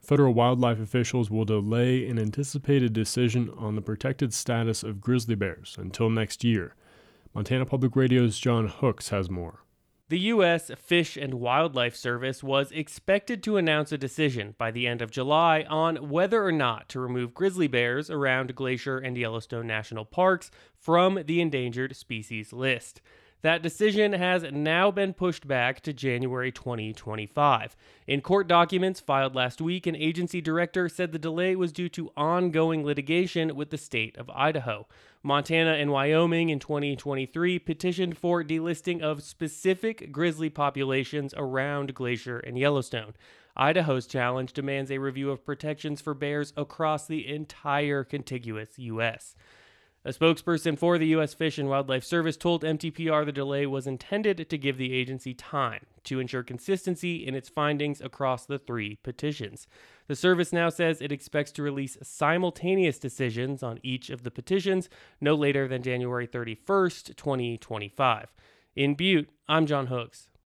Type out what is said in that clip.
federal wildlife officials will delay an anticipated decision on the protected status of grizzly bears until next year. Montana Public Radio's John Hooks has more. The U.S. Fish and Wildlife Service was expected to announce a decision by the end of July on whether or not to remove grizzly bears around Glacier and Yellowstone National Parks from the endangered species list. That decision has now been pushed back to January 2025. In court documents filed last week, an agency director said the delay was due to ongoing litigation with the state of Idaho. Montana and Wyoming in 2023 petitioned for delisting of specific grizzly populations around Glacier and Yellowstone. Idaho's challenge demands a review of protections for bears across the entire contiguous U.S. A spokesperson for the U.S. Fish and Wildlife Service told MTPR the delay was intended to give the agency time to ensure consistency in its findings across the three petitions. The service now says it expects to release simultaneous decisions on each of the petitions no later than January 31st, 2025. In Butte, I'm John Hooks.